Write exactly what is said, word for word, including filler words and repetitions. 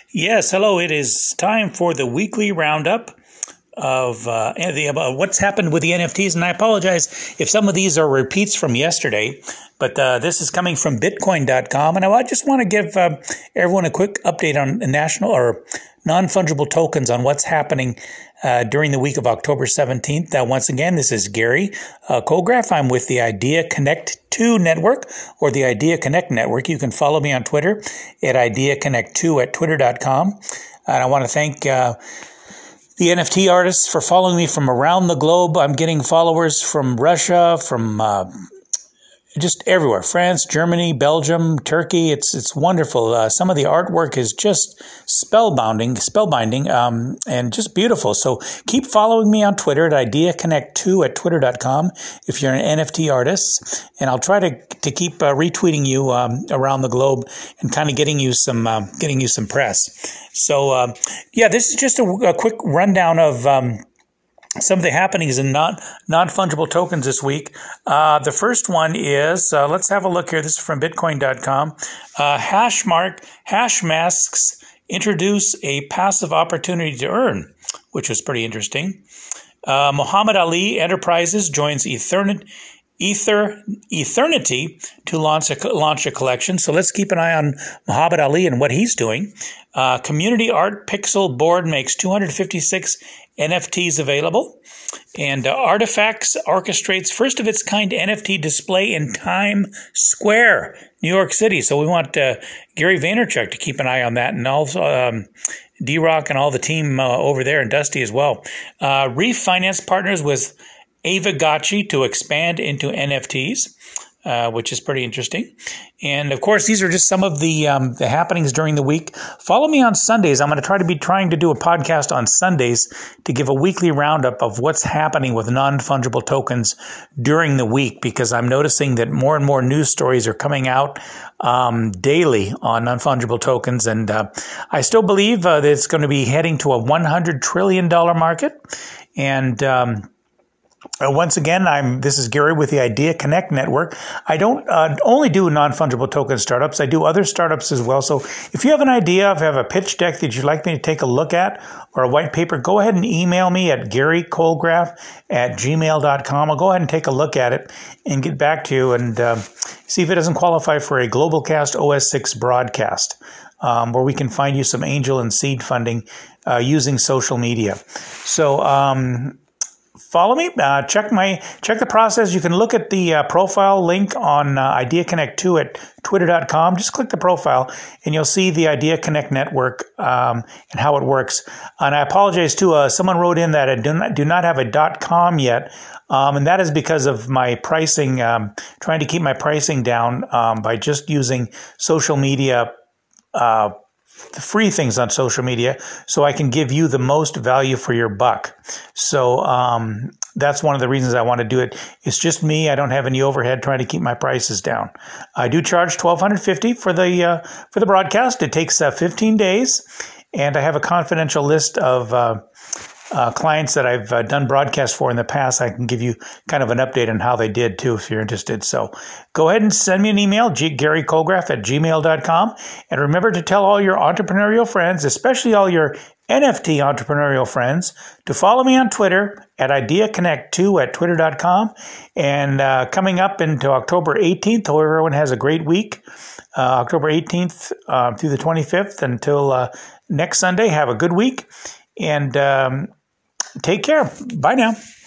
Yes, hello. It is time for the weekly roundup of uh, the, about what's happened with the N F Ts. And I apologize if some of these are repeats from yesterday, but uh, this is coming from Bitcoin dot com. And I just want to give uh, everyone a quick update on national or non-fungible tokens on what's happening uh, during the week of October seventeenth. Uh, once again, this is Gary uh, Colgraph. I'm with the Idea Connect two network or the Idea Connect network. You can follow me on Twitter at Idea Connect two at twitter dot com. And I want to thank uh, the N F T artists for following me from around the globe. I'm getting followers from Russia, from uh, just everywhere. France, Germany, Belgium, Turkey. It's it's wonderful. Uh, some of the artwork is just spellbinding, spellbinding, um, and just beautiful. So keep following me on Twitter at Idea Connect two at twitter dot com if you're an N F T artist. And I'll try to to keep uh, retweeting you um, around the globe and kind of getting you some uh, getting you some press. So uh, yeah, this is just a, a quick rundown of Um, some of the happenings in non, non-fungible tokens this week. Uh, the first one is, uh, let's have a look here. This is from Bitcoin dot com. Uh, Hashmark, Hashmasks introduce a passive opportunity to earn, which was pretty interesting. Uh, Muhammad Ali Enterprises joins Ethernet, Ether, Ethernity to launch a, launch a collection. So let's keep an eye on Muhammad Ali and what he's doing. Uh, Community Art Pixel Board makes two hundred fifty-six N F Ts available. And uh, Artifacts orchestrates first of its kind N F T display in Times Square, New York City. So we want uh, Gary Vaynerchuk to keep an eye on that, and also um, D-Rock and all the team uh, over there, and Dusty as well. Uh, Refinance partners with Aavegotchi to expand into N F Ts, uh, which is pretty interesting. And of course, these are just some of the um, the happenings during the week. Follow me on Sundays. I'm going to try to be trying to do a podcast on Sundays to give a weekly roundup of what's happening with non-fungible tokens during the week, because I'm noticing that more and more news stories are coming out um, daily on non-fungible tokens. And uh, I still believe uh, that it's going to be heading to a one hundred trillion dollars market. And um Uh, once again, I'm. This is Gary with the Idea Connect network. I don't uh, only do non-fungible token startups. I do other startups as well. So if you have an idea, if you have a pitch deck that you'd like me to take a look at or a white paper, go ahead and email me at Gary Colgraph at gmail dot com. I'll go ahead and take a look at it and get back to you and uh, see if it doesn't qualify for a GlobalCast O S six broadcast, um, where we can find you some angel and seed funding uh, using social media. So, um Follow me. Uh, check my check the process. You can look at the uh, profile link on uh, Idea Connect two at twitter dot com. Just click the profile, and you'll see the Idea Connect network um, and how it works. And I apologize too. Uh, someone wrote in that I do not do not have a .com yet, um, and that is because of my pricing. Um, trying to keep my pricing down um, by just using social media. Uh, the free things on social media, so I can give you the most value for your buck. So um, that's one of the reasons I want to do it. It's just me. I don't have any overhead trying to keep my prices down. I do charge twelve fifty for the uh, for the broadcast. It takes uh, fifteen days, and I have a confidential list of uh, uh, clients that I've uh, done broadcasts for in the past. I can give you kind of an update on how they did too, if you're interested. So go ahead and send me an email, G- Gary Colgraph at gmail dot com. And remember to tell all your entrepreneurial friends, especially all your N F T entrepreneurial friends, to follow me on Twitter at Idea Connect two at twitter dot com. And uh, coming up into October eighteenth, hope everyone has a great week. Uh, October eighteenth uh, through the twenty-fifth until uh, next Sunday. Have a good week, and um, take care. Bye now.